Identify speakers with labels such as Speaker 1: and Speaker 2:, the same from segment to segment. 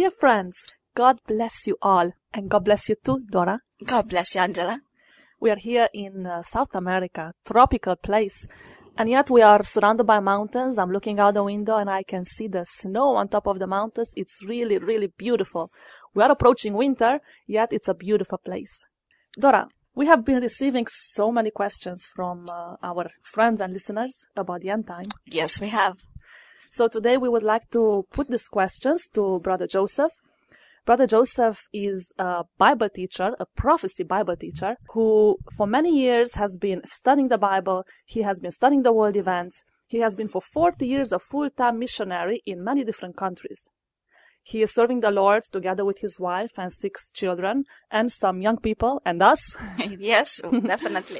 Speaker 1: Dear friends, God bless you all. And God bless you too, Dora.
Speaker 2: God bless you, Angela.
Speaker 1: We are here in South America, tropical place. And yet we are surrounded by mountains. I'm looking out the window and I can see the snow on top of the mountains. It's really, really beautiful. We are approaching winter, yet it's a beautiful place. Dora, we have been receiving so many questions from our friends and listeners about the end time.
Speaker 2: Yes, we have.
Speaker 1: So today we would like to put these questions to Brother Joseph. Brother Joseph is a Bible teacher, a prophecy Bible teacher, who for many years has been studying the Bible. He has been studying the world events. He has been for 40 years a full-time missionary in many different countries. He is serving the Lord together with his wife and 6 children and some young people and us.
Speaker 2: Yes, definitely.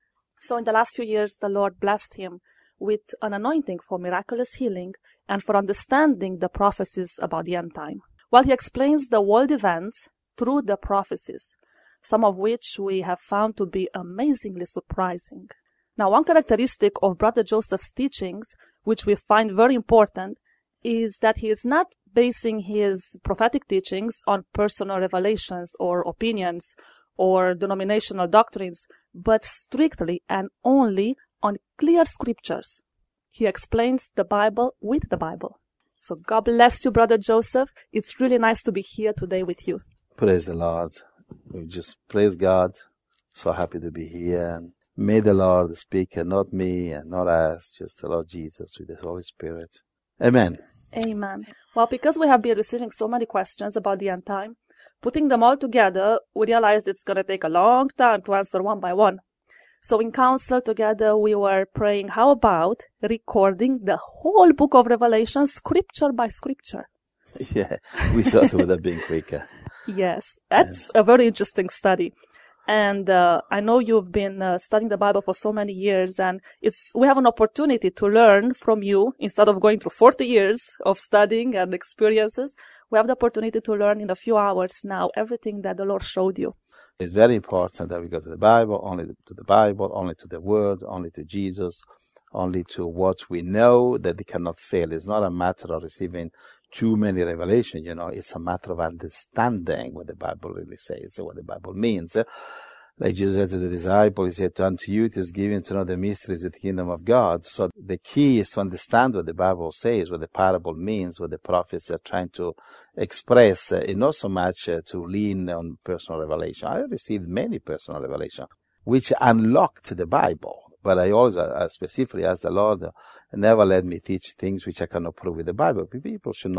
Speaker 1: So in the last few years, the Lord blessed him with an anointing for miraculous healing and for understanding the prophecies about the end time. While he explains the world events through the prophecies, some of which we have found to be amazingly surprising. Now, one characteristic of Brother Joseph's teachings, which we find very important, is that he is not basing his prophetic teachings on personal revelations or opinions or denominational doctrines, but strictly and only on clear scriptures. He explains the Bible with the Bible. So God bless you, Brother Joseph. It's really nice to be here today with you.
Speaker 3: Praise the Lord. We just praise God. So happy to be here. And may the Lord speak, and not me and not us, just the Lord Jesus with the Holy Spirit. Amen.
Speaker 1: Amen. Well, because we have been receiving so many questions about the end time, putting them all together, we realized it's going to take a long time to answer one by one. So in council together, we were praying, how about recording the whole book of Revelation, scripture by scripture?
Speaker 3: Yeah, we thought it would have been quicker.
Speaker 1: Yes, that's a very interesting study. And I know you've been studying the Bible for so many years, and we have an opportunity to learn from you. Instead of going through 40 years of studying and experiences, we have the opportunity to learn in a few hours now everything that the Lord showed you.
Speaker 3: It's very important that we go to the Bible, only to the Bible, only to the Word, only to Jesus, only to what we know that they cannot fail. It's not a matter of receiving too many revelations, it's a matter of understanding what the Bible really says, what the Bible means. Like Jesus said to the disciples, he said, unto you it is given to know the mysteries of the kingdom of God. So the key is to understand what the Bible says, what the parable means, what the prophets are trying to express, and not so much to lean on personal revelation. I received many personal revelation, which unlocked the Bible. But I always specifically asked the Lord, never let me teach things which I cannot prove with the Bible. People should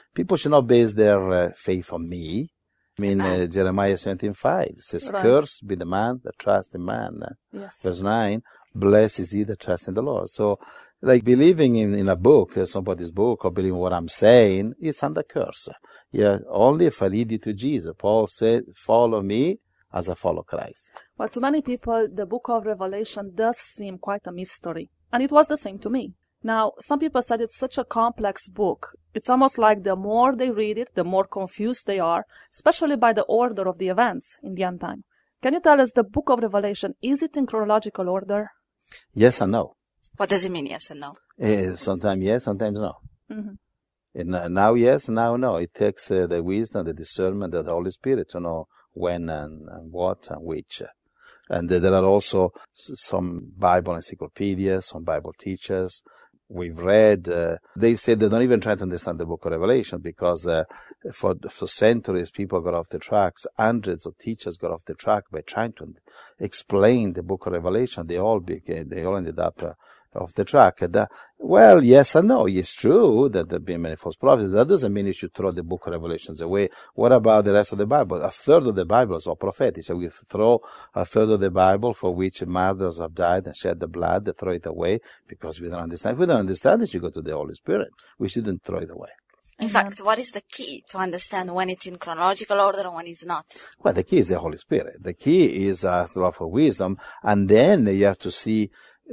Speaker 3: not base their faith on me. I mean, Jeremiah 17:5 says, right. Cursed be the man that trusts in man.
Speaker 1: Yes.
Speaker 3: Verse 9, blessed is he that trusts in the Lord. So, like believing in a book, somebody's book, or believing what I'm saying, it's under curse. Yeah, only if I lead you to Jesus. Paul said, follow me as I follow Christ.
Speaker 1: Well, to many people, the book of Revelation does seem quite a mystery. And it was the same to me. Now, some people said it's such a complex book. It's almost like the more they read it, the more confused they are, especially by the order of the events in the end time. Can you tell us the book of Revelation, is it in chronological order?
Speaker 3: Yes and no.
Speaker 2: What does it mean, yes and
Speaker 3: no? Sometimes yes, sometimes no.
Speaker 1: Mm-hmm.
Speaker 3: And now yes, now no. It takes the wisdom, the discernment of the Holy Spirit to know when and what and which. And there are also some Bible encyclopedias, some Bible teachers. We've read, they say they don't even try to understand the book of Revelation because for centuries people got off the tracks. Hundreds of teachers got off the track by trying to explain the book of Revelation. They all ended up off the track. Well, yes and no. It's true that there have been many false prophets. That doesn't mean you should throw the book of Revelations away. What about the rest of the Bible? A third of the Bible is all prophetic. So we throw a third of the Bible for which martyrs have died and shed the blood, they throw it away because we don't understand. If we don't understand it, you go to the Holy Spirit. We shouldn't throw it away.
Speaker 2: In fact, what is the key to understand when it's in chronological order and when it's not?
Speaker 3: Well, the key is the Holy Spirit. The key is the love for wisdom. And then you have to see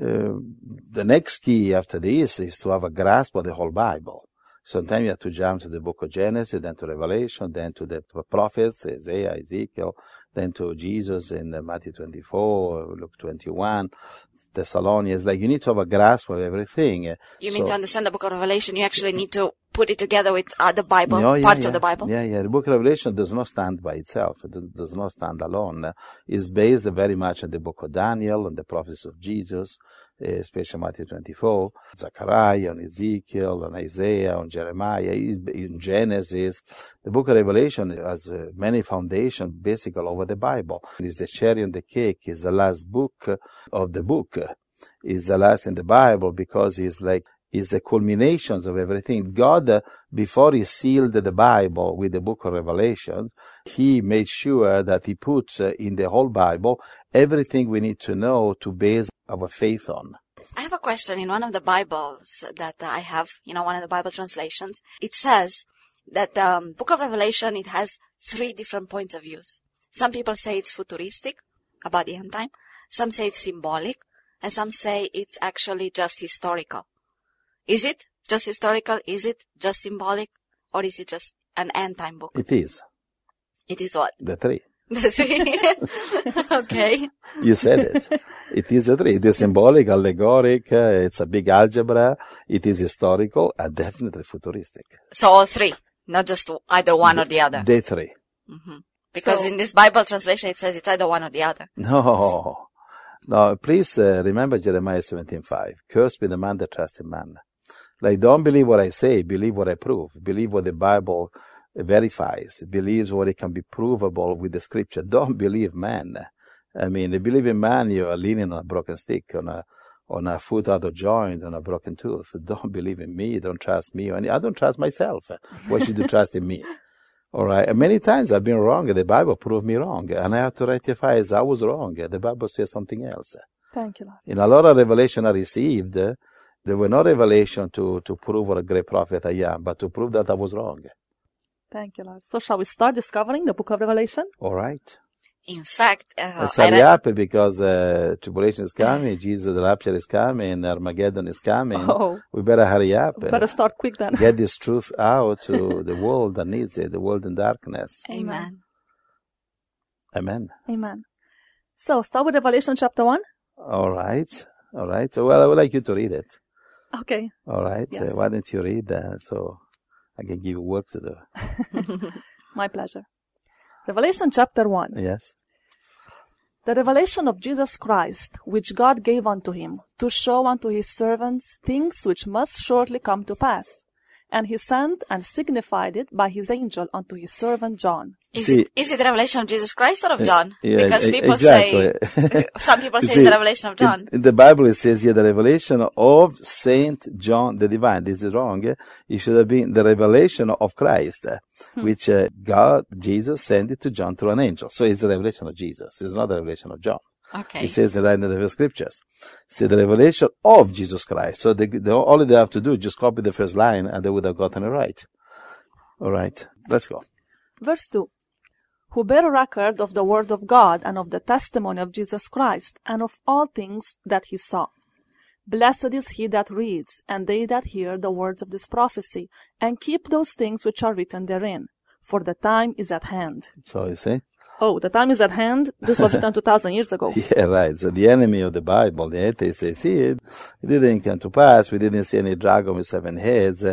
Speaker 3: the next key after this is to have a grasp of the whole Bible. Sometimes you have to jump to the book of Genesis, then to Revelation, then to the prophets, Isaiah, Ezekiel, then to Jesus in Matthew 24, Luke 21, Thessalonians. Like, you need to have a grasp of everything.
Speaker 2: You mean to understand the book of Revelation, you actually need to put it together with other Bible, parts of the Bible?
Speaker 3: The book of Revelation does not stand by itself. It does not stand alone. It's based very much on the book of Daniel, on the prophecies of Jesus, especially Matthew 24, Zechariah, on Ezekiel, on Isaiah, on Jeremiah, in Genesis. The book of Revelation has many foundations basically over the Bible. It's the cherry on the cake. It's the last book of the book. It's the last in the Bible because it's the culminations of everything. God, before he sealed the Bible with the book of Revelation, he made sure that he puts in the whole Bible everything we need to know to base our faith on.
Speaker 2: I have a question. In one of the Bibles that I have, one of the Bible translations, it says that the book of Revelation, it has 3 different points of views. Some people say it's futuristic, about the end time. Some say it's symbolic, and some say it's actually just historical. Is it just historical? Is it just symbolic? Or is it just an end-time book?
Speaker 3: It is.
Speaker 2: It is what?
Speaker 3: The 3.
Speaker 2: The 3. Okay.
Speaker 3: You said it. It is the 3. It is symbolic, allegoric, it's a big algebra, it is historical, and definitely futuristic.
Speaker 2: So all 3, not just either one or the other.
Speaker 3: The 3.
Speaker 2: Mm-hmm. Because in this Bible translation it says it's either one or the other.
Speaker 3: No, please remember Jeremiah 17:5. Cursed be the man that trusts in man. Don't believe what I say, believe what I prove. Believe what the Bible verifies. Believes what it can be provable with the scripture. Don't believe man. I mean, if you believe in man, you are leaning on a broken stick, on a foot out of joint, on a broken tooth. Don't believe in me. Don't trust me. I don't trust myself. Why should you trust in me? All right. And many times I've been wrong. The Bible proved me wrong. And I have to rectify as I was wrong. The Bible says something else.
Speaker 1: Thank you, Lord.
Speaker 3: In a lot of revelation I received, there were no revelation to prove what a great prophet I am, but to prove that I was wrong.
Speaker 1: Thank you, Lord. So shall we start discovering the book of Revelation?
Speaker 3: All right.
Speaker 2: In fact,
Speaker 3: let's hurry up because tribulation is coming, Jesus, the rapture is coming, Armageddon is coming.
Speaker 1: Oh.
Speaker 3: We better hurry up.
Speaker 1: Better start quick then.
Speaker 3: Get this truth out to the world that needs it, the world in darkness.
Speaker 2: Amen.
Speaker 3: Amen.
Speaker 1: Amen. So start with Revelation chapter 1.
Speaker 3: All right. So, well, I would like you to read it.
Speaker 1: Okay.
Speaker 3: All right.
Speaker 1: Yes.
Speaker 3: Why don't you read that so I can give you work to do?
Speaker 1: My pleasure. Revelation chapter 1.
Speaker 3: Yes.
Speaker 1: The revelation of Jesus Christ, which God gave unto him, to show unto his servants things which must shortly come to pass. And he sent and signified it by his angel unto his servant John.
Speaker 2: Is it the revelation of Jesus Christ or of John?
Speaker 3: Yeah,
Speaker 2: because people
Speaker 3: exactly.
Speaker 2: say, some people say it's the revelation of John.
Speaker 3: In the Bible it says here the revelation of Saint John the Divine. This is wrong. It should have been the revelation of Christ, which God, Jesus, sent it to John through an angel. So it's the revelation of Jesus. It's not the revelation of John.
Speaker 2: Okay.
Speaker 3: It says in the scriptures. It's the revelation of Jesus Christ. So all they have to do is just copy the first line and they would have gotten it right. All right. Let's go.
Speaker 1: Verse 2. Who bear record of the word of God and of the testimony of Jesus Christ and of all things that he saw. Blessed is he that reads, and they that hear the words of this prophecy, and keep those things which are written therein, for the time is at hand.
Speaker 3: So you see?
Speaker 1: Oh, the time is at hand? This was written 2,000 years ago.
Speaker 3: Yeah, right. So the enemy of the Bible, the atheist, says, see, it didn't come to pass. We didn't see any dragon with 7 heads.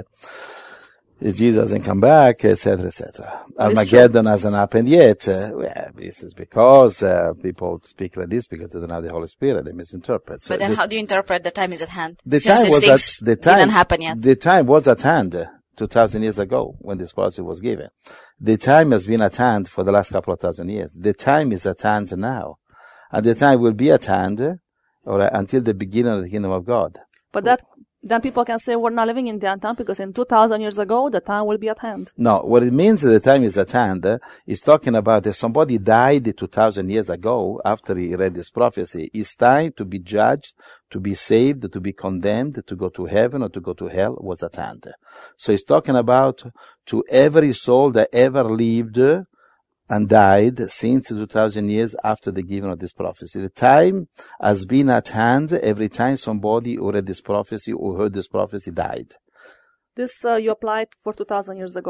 Speaker 3: Jesus hasn't come back, etc., etc. Armageddon hasn't happened yet. This is because people speak like this because they don't have the Holy Spirit. They misinterpret.
Speaker 2: But then how do you interpret the time is at hand?
Speaker 3: The
Speaker 2: Since
Speaker 3: time
Speaker 2: these
Speaker 3: was
Speaker 2: things
Speaker 3: the time
Speaker 2: didn't happen yet.
Speaker 3: The time was at hand 2,000 years ago when this prophecy was given. The time has been at hand for the last couple of thousand years. The time is at hand now. And the time will be at hand until the beginning of the kingdom of God.
Speaker 1: But then people can say we're not living in the end time because in 2,000 years ago, the time will be at hand.
Speaker 3: No, what it means that the time is at hand is talking about that somebody died 2,000 years ago after he read this prophecy. It's time to be judged, to be saved, to be condemned, to go to heaven or to go to hell was at hand. So it's talking about to every soul that ever lived and died since 2,000 years after the giving of this prophecy. The time has been at hand every time somebody who read this prophecy or heard this prophecy died.
Speaker 1: This you applied for 2,000 years ago.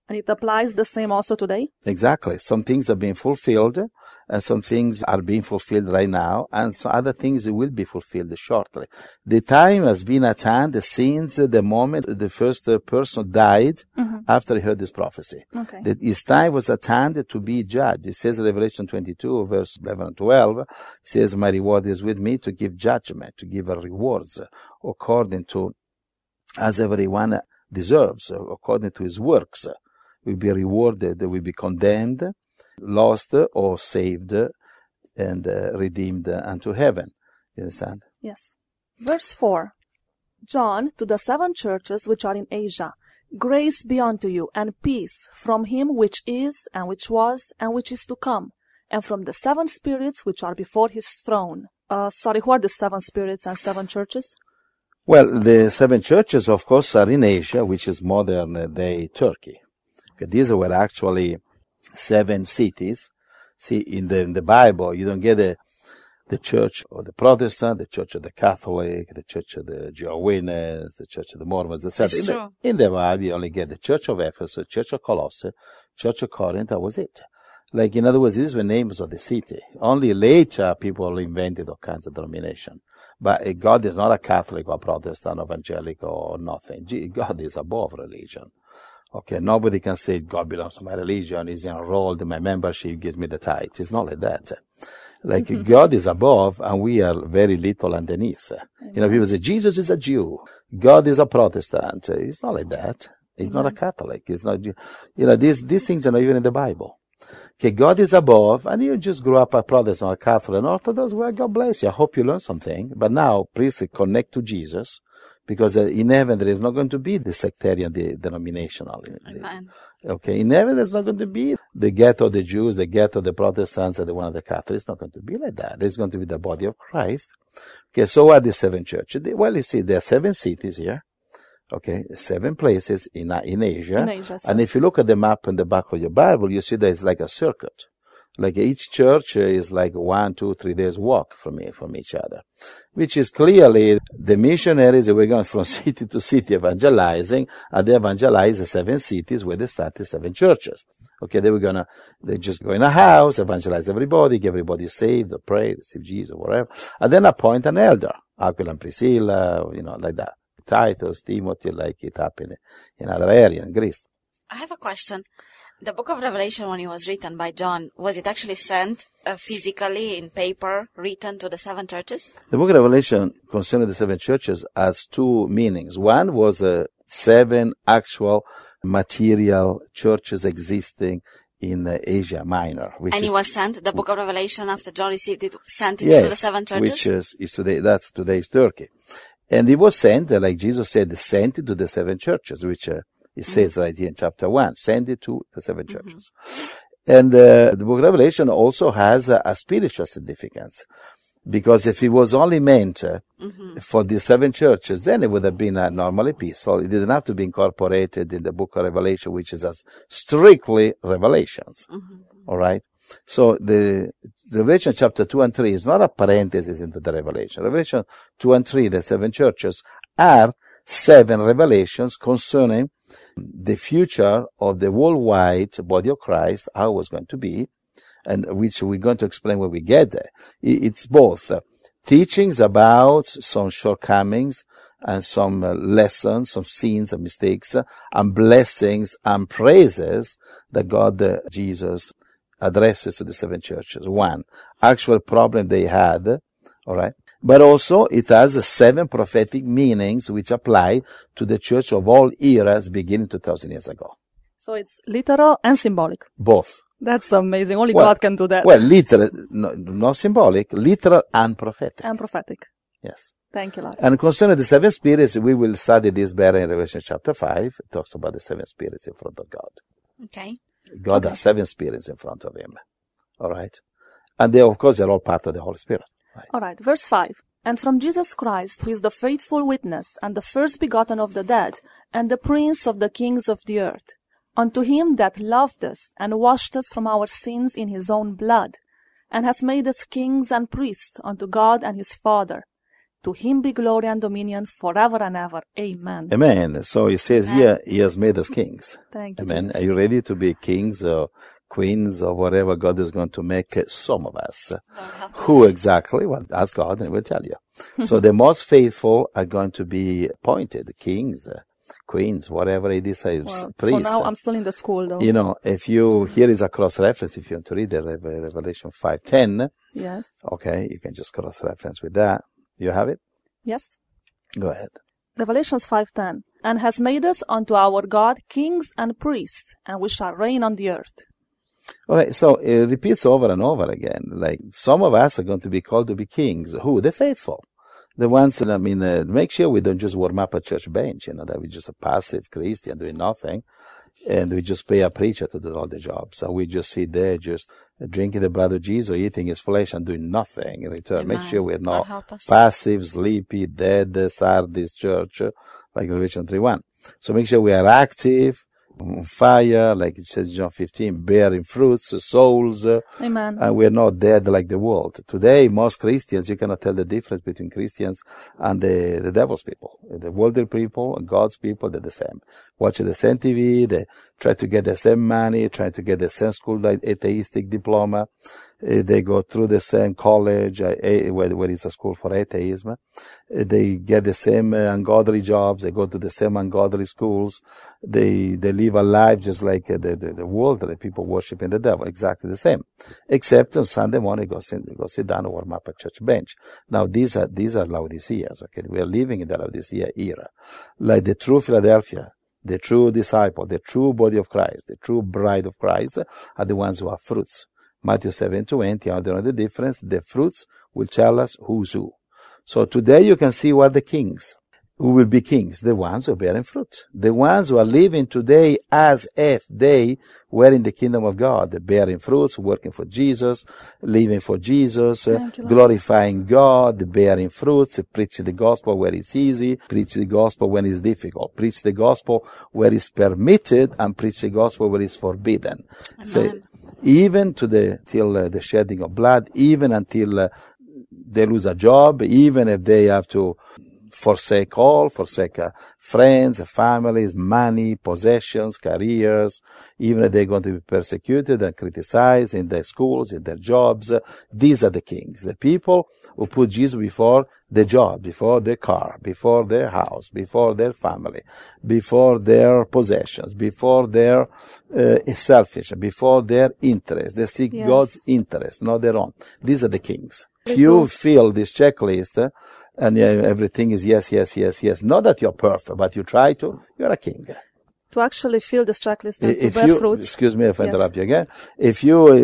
Speaker 1: And it applies the same also today?
Speaker 3: Exactly. Some things are being fulfilled, and some things are being fulfilled right now, and some other things will be fulfilled shortly. The time has been at hand since the moment the first person died after he heard this prophecy.
Speaker 1: Okay.
Speaker 3: That his time was at hand to be judged. It says in Revelation 22, verse 11 and 12, it says, "My reward is with me to give judgment, to give rewards according to as everyone deserves, according to his works. Will be rewarded, will be condemned, lost, or saved, and redeemed unto heaven." You understand?
Speaker 1: Yes. Verse 4. John, to the 7 churches which are in Asia, grace be unto you, and peace from him which is, and which was, and which is to come, and from the 7 spirits which are before his throne. Who are the 7 spirits and 7 churches?
Speaker 3: Well, the 7 churches, of course, are in Asia, which is modern-day Turkey. Okay, these were actually 7 cities. See, in the Bible, you don't get the church of the Protestant, the church of the Catholic, the church of the Jehovah's Witnesses, the church of the Mormons, etc. In the Bible, you only get the church of Ephesus, church of Colossae, church of Corinth. That was it. Like, in other words, these were names of the city. Only later people invented all kinds of denomination. But God is not a Catholic or Protestant, evangelical or nothing. God is above religion. Okay, nobody can say God belongs to my religion, is enrolled in my membership, gives me the tithe. It's not like that. Like, God is above, and we are very little underneath. You know, people say, Jesus is a Jew. God is a Protestant. It's not like that. It's not a Catholic. It's not, you know, these things are not even in the Bible. Okay, God is above, and you just grew up a Protestant or a Catholic and Orthodox, well, God bless you. I hope you learn something. But now, please connect to Jesus, because in heaven there is not going to be the sectarian, the denominational.
Speaker 2: Amen.
Speaker 3: Okay, in heaven there's not going to be the ghetto of the Jews, the ghetto of the Protestants, and the one of the Catholics. It's not going to be like that. There's going to be the body of Christ. Okay, so what are the 7 churches? Well, you see, there are 7 cities here. Okay, 7 places in Asia.
Speaker 1: In Asia,
Speaker 3: and if you look at the map in the back of your Bible, you see that it's like a circuit. Like each church is like 1, 2, 3 days walk from each other, which is clearly the missionaries that were going from city to city evangelizing, and they evangelized the 7 cities where they started 7 churches. Okay, they just go in a house, evangelize everybody, get everybody saved, or pray, receive Jesus, or whatever, and then appoint an elder, Aquila and Priscilla, you know, like that. Titus, Timothy, like it happened in other areas in Greece.
Speaker 2: I have a question. The book of Revelation, when it was written by John, was it actually sent physically in paper, written to the 7 churches?
Speaker 3: The book of Revelation concerning the 7 churches has 2 meanings. One was 7 actual material churches existing in Asia Minor.
Speaker 2: And it was sent, the book of Revelation, after John received it, sent it to the 7 churches?
Speaker 3: Which is today, that's today's Turkey. And it was sent, like Jesus said, sent it to the 7 churches, which it says right here in chapter 1, send it to the 7 churches. And the book of Revelation also has a spiritual significance, because if it was only meant for the 7 churches, then it would have been a normal epistle. It didn't have to be incorporated in the book of Revelation, which is as strictly Revelations. All right? So the Revelation chapter 2 and 3 is not a parenthesis into the Revelation. Revelation 2 and 3, the 7 churches, are 7 revelations concerning the future of the worldwide body of Christ, how it was going to be, and which we're going to explain when we get there. It's both teachings about some shortcomings and some lessons, some sins and mistakes, and blessings and praises that God, Jesus, addresses to the 7 churches. 1, actual problem they had, all right? But also it has 7 prophetic meanings which apply to the church of all eras beginning 2,000 years ago.
Speaker 1: So it's literal and symbolic.
Speaker 3: Both.
Speaker 1: That's amazing. Only God can do that.
Speaker 3: Well, literal, not symbolic, literal and prophetic.
Speaker 1: And prophetic.
Speaker 3: Yes.
Speaker 1: Thank you, Lord.
Speaker 3: And concerning the 7 spirits, we will study this better in Revelation chapter 5. It talks about the 7 spirits in front of God.
Speaker 2: Okay.
Speaker 3: God has 7 spirits in front of him. All right. And they, of course, they're all part of the Holy Spirit. Right.
Speaker 1: All right. Verse 5. And from Jesus Christ, who is the faithful witness, and the first begotten of the dead, and the prince of the kings of the earth, unto him that loved us, and washed us from our sins in his own blood, and has made us kings and priests unto God and his Father. To him be glory and dominion forever and ever. Amen.
Speaker 3: Amen. So it says here, he has made us kings.
Speaker 1: Thank you.
Speaker 3: Amen.
Speaker 1: Jesus.
Speaker 3: Are you ready to be kings or queens or whatever God is going to make some of us?
Speaker 2: Lord, help us.
Speaker 3: Who exactly? Well, ask God and we'll tell you. So the most faithful are going to be appointed kings, queens, whatever it is,
Speaker 1: Well,
Speaker 3: priests.
Speaker 1: for now, I'm still in the school, though.
Speaker 3: You know, if you, here is a cross-reference, if you want to read the Revelation 5:10,
Speaker 1: Yes.
Speaker 3: okay, you can just cross-reference with that. You have it?
Speaker 1: Yes.
Speaker 3: Go ahead.
Speaker 1: Revelations 5:10. And has made us unto our God kings and priests, and we shall reign on the earth.
Speaker 3: Okay, so it repeats over and over again. Like, some of us are going to be called to be kings. Who? The faithful. The ones that, make sure we don't just warm up a church bench, that we're just a passive Christian doing nothing, and we just pay a preacher to do all the jobs. So we just sit there, just drinking the blood of Jesus, eating his flesh, and doing nothing in return.
Speaker 2: Amen.
Speaker 3: Make sure we're
Speaker 2: Lord,
Speaker 3: not
Speaker 2: help us.
Speaker 3: passive, sleepy, dead, Sardis church, like Revelation 3:1. So make sure we are active, on fire, like it says in John 15, bearing fruits, souls,
Speaker 1: Amen.
Speaker 3: and we're not dead like the world. Today, most Christians, you cannot tell the difference between Christians and the devil's people. The worldly people and God's people, they're the same. Watch the same TV, they try to get the same money, try to get the same school atheistic diploma. They go through the same college, where is a school for atheism. They get the same ungodly jobs. They go to the same ungodly schools. They live a life just like the world, the people worshiping the devil, exactly the same. Except on Sunday morning, go sit down and warm up a church bench. Now, these are Laodiceas, okay? We are living in the Laodicea era. Like the true Philadelphia, the true disciple, the true body of Christ, the true bride of Christ are the ones who have fruits. Matthew 7:20, how do you know the difference? The fruits will tell us who's who. So today you can see what the kings, who will be kings, the ones who are bearing fruit. The ones who are living today as if they were in the kingdom of God, bearing fruits, working for Jesus, living for Jesus,
Speaker 1: Thank you, Lord.
Speaker 3: glorifying God, bearing fruits, preaching the gospel where it's easy, preach the gospel when it's difficult, preach the gospel where it's permitted, and preach the gospel where it's forbidden.
Speaker 2: Amen.
Speaker 3: So, even till the shedding of blood, even until they lose a job, even if they have to forsake friends, families, money, possessions, careers, even if they're going to be persecuted and criticized in their schools, in their jobs. These are the kings, the people who put Jesus before the job, before their car, before their house, before their family, before their possessions, before their selfish, before their interest. They seek
Speaker 1: Yes.
Speaker 3: God's interest, not their own. These are the kings. If
Speaker 1: Me
Speaker 3: you
Speaker 1: too.
Speaker 3: fill this checklist, and everything is yes, yes, yes, yes. Not that you're perfect, but you try to. You're a king.
Speaker 1: To actually fill this checklist and to
Speaker 3: If
Speaker 1: bear
Speaker 3: you,
Speaker 1: fruits.
Speaker 3: excuse me if I
Speaker 1: Yes.
Speaker 3: interrupt you again. If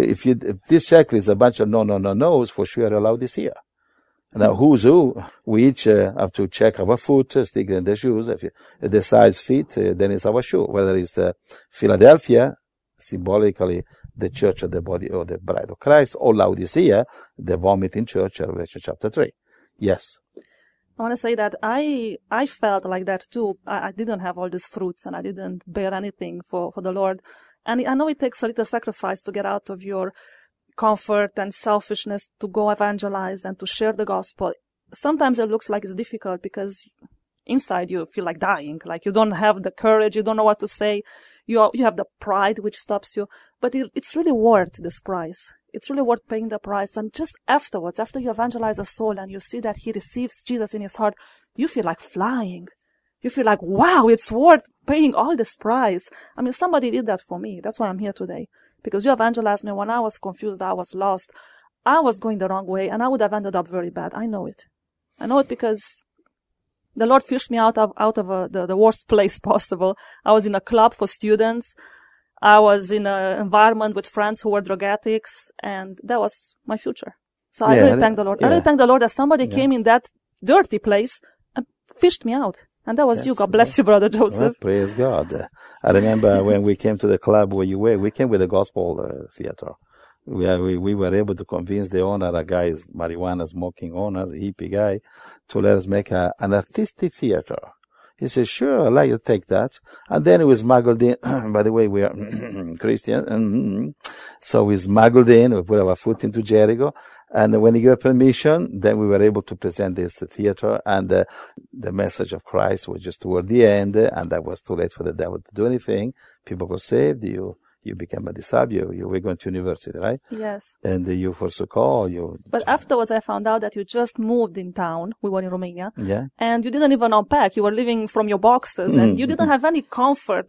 Speaker 3: this checklist is a bunch of no's, for sure you're allowed this year. Now, who's who? We each have to check our foot, stick in the shoes. If the size fit, then it's our shoe. Whether it's Philadelphia, symbolically the church of the body or the bride of Christ, or Laodicea, the vomiting church, Revelation chapter 3. Yes.
Speaker 1: I want to say that I felt like that too. I didn't have all these fruits and I didn't bear anything for the Lord. And I know it takes a little sacrifice to get out of your comfort and selfishness to go evangelize and to share the gospel. Sometimes it looks like it's difficult because inside you feel like dying, like you don't have the courage, you don't know what to say. You have the pride which stops you. But it's really worth this price. It's really worth paying the price. And just afterwards, after you evangelize a soul and you see that he receives Jesus in his heart, you feel like flying. You feel like, wow, it's worth paying all this price. I mean, somebody did that for me. That's why I'm here today. Because you evangelized me when I was confused, I was lost. I was going the wrong way and I would have ended up very bad. I know it. I know it because the Lord fished me out of the worst place possible. I was in a club for students. I was in an environment with friends who were drug addicts, and that was my future. So I really thank the Lord. I really thank the Lord that somebody came in that dirty place and fished me out. And that was you. God bless you, Brother Joseph.
Speaker 3: Well, praise God. I remember when we came to the club where you were, we came with a gospel theater. We were able to convince the owner, a guy, marijuana smoking owner, hippie guy, to let us make an artistic theater. He said, sure, I'd like to take that. And then it was smuggled in, by the way, we are Christian, So we smuggled in, we put our foot into Jericho, and when he gave permission, then we were able to present this theater, and the message of Christ was just toward the end, and that was too late for the devil to do anything. People got saved, you became a disciple, you were going to university, right?
Speaker 1: Yes.
Speaker 3: And you forsook all,
Speaker 1: But afterwards I found out that you just moved in town. We were in Romania.
Speaker 3: Yeah.
Speaker 1: And you didn't even unpack. You were living from your boxes, and you didn't have any comfort,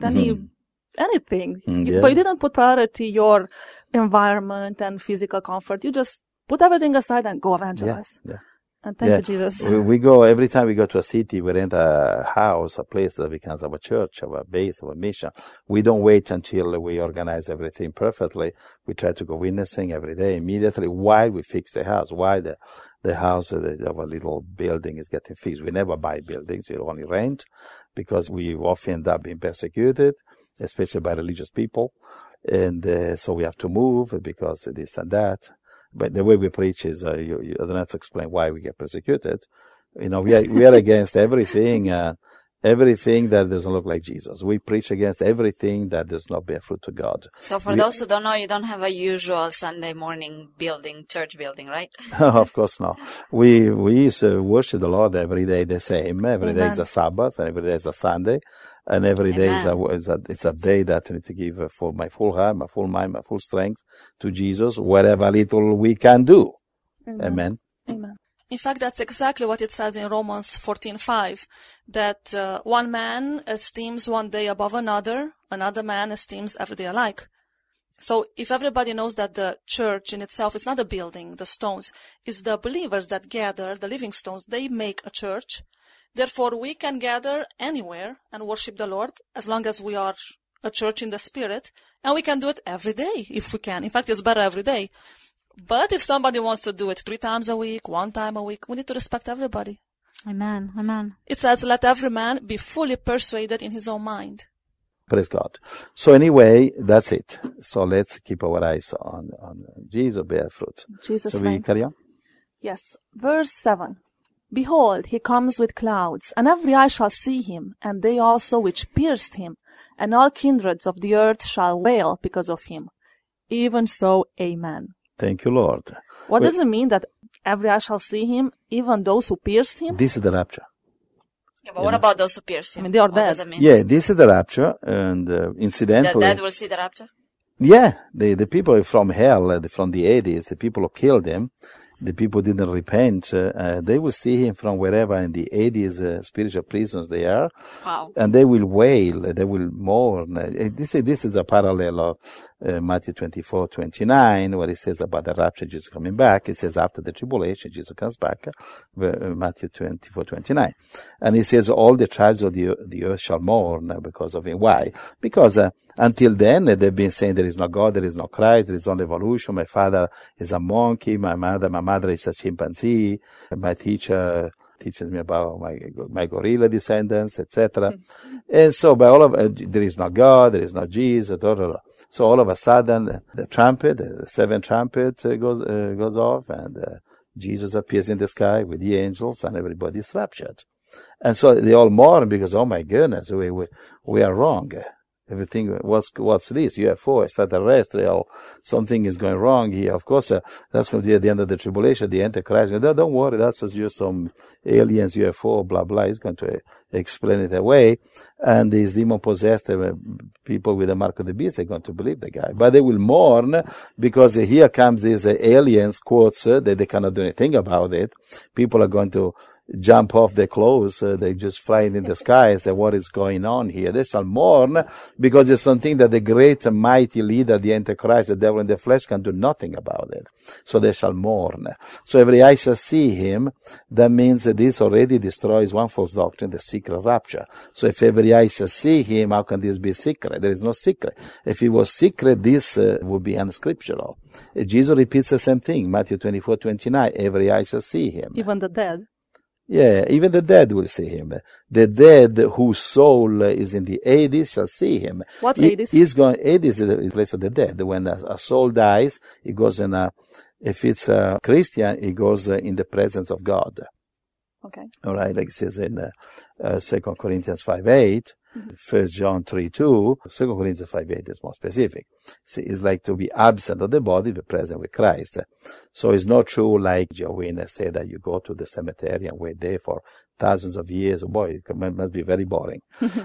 Speaker 1: anything.
Speaker 3: Yeah.
Speaker 1: But you didn't put priority your environment and physical comfort. You just put everything aside and go evangelize.
Speaker 3: Yeah.
Speaker 1: And thank you, Jesus.
Speaker 3: We go, every time we go to a city, we rent a house, a place that becomes our church, our base, our mission. We don't wait until we organize everything perfectly. We try to go witnessing every day, immediately, while we fix the house, while the house of our little building is getting fixed. We never buy buildings, we only rent, because we often end up being persecuted, especially by religious people. And so we have to move because of this and that. But the way we preach is, you don't have to explain why we get persecuted. We are against everything, everything that doesn't look like Jesus. We preach against everything that does not bear fruit to God.
Speaker 2: So for those who don't know, you don't have a usual Sunday morning church building, right?
Speaker 3: Of course not. We used to worship the Lord every day the same. Every day is a Sabbath, and every day is a Sunday. And every day is a day that I need to give for my full heart, my full mind, my full strength to Jesus, whatever little we can do. Amen.
Speaker 1: Amen.
Speaker 4: In fact, that's exactly what it says in Romans 14:5, that one man esteems one day above another man esteems every day alike. So if everybody knows that the church in itself is not a building, the stones, it's the believers that gather, the living stones, they make a church. Therefore, we can gather anywhere and worship the Lord as long as we are a church in the Spirit, and we can do it every day if we can. In fact, it's better every day. But if somebody wants to do it 3 times a week, 1 time a week, we need to respect everybody.
Speaker 5: Amen. Amen.
Speaker 4: It says, let every man be fully persuaded in his own mind.
Speaker 3: Praise God. So anyway, that's it. So let's keep our eyes on Jesus, bear fruit.
Speaker 1: Jesus'
Speaker 3: So we
Speaker 1: name.
Speaker 3: carry on?
Speaker 1: Yes. Verse 7. Behold, he comes with clouds, and every eye shall see him, and they also which pierced him, and all kindreds of the earth shall wail because of him. Even so, amen.
Speaker 3: Thank you, Lord.
Speaker 1: What does it mean that every eye shall see him, even those who pierced him?
Speaker 3: This is the rapture.
Speaker 2: Yeah, but what about those who pierce him?
Speaker 1: I mean, they are
Speaker 2: What
Speaker 1: dead.
Speaker 2: does it mean?
Speaker 3: Yeah, this is the rapture, and
Speaker 2: The
Speaker 3: incidentally...
Speaker 2: dead will see the rapture?
Speaker 3: Yeah, the people from hell, from the Hades, the people who killed him, the people who didn't repent, they will see him from wherever in the Hades spiritual prisons they are.
Speaker 2: Wow.
Speaker 3: And they will wail, they will mourn. This is a parallel of Matthew 24:29, where it says about the rapture, Jesus coming back. It says after the tribulation, Jesus comes back, Matthew 24:29. And it says all the tribes of the earth shall mourn because of him. Why? Because until then, they've been saying there is no God, there is no Christ, there is only evolution. My father is a monkey, my mother is a chimpanzee, my teacher teaches me about my gorilla descendants, etc. And so by all of there is no God, there is no Jesus, blah, blah, blah. So all of a sudden, the trumpet, the seventh trumpet goes off, and Jesus appears in the sky with the angels, and everybody is raptured. And so they all mourn because, oh my goodness, we are wrong. Everything, what's this? UFO, extraterrestrial, something is going wrong here. Of course, that's going to be at the end of the tribulation, the Antichrist. Don't worry, that's just some aliens, UFO, blah, blah. He's going to explain it away. And these demon-possessed people with the mark of the beast, they're going to believe the guy. But they will mourn because here comes these aliens, quotes, that they cannot do anything about it. People are going to jump off their clothes, they just fly in the sky and say, what is going on here? They shall mourn because it's something that the great and mighty leader, the Antichrist, the devil in the flesh, can do nothing about it. So they shall mourn. So every eye shall see him. That means that this already destroys one false doctrine, the secret rapture. So if every eye shall see him, how can this be secret? There is no secret. If it was secret, this would be unscriptural. Jesus repeats the same thing, Matthew 24:29. Every eye shall see him.
Speaker 1: Even the dead.
Speaker 3: Yeah, even the dead will see him. The dead whose soul is in the Hades shall see him.
Speaker 1: What's Hades?
Speaker 3: Hades is the place for the dead. When a soul dies, it goes if it's a Christian, it goes in the presence of God.
Speaker 1: Okay.
Speaker 3: All right, like it says in 2 Corinthians 5:8, 1 John 3:2, 2 Corinthians 5:8 is more specific. See, it's like to be absent of the body, but present with Christ. So it's not true like Jehovah's say that you go to the cemetery and wait there for thousands of years. Oh boy, it must be very boring.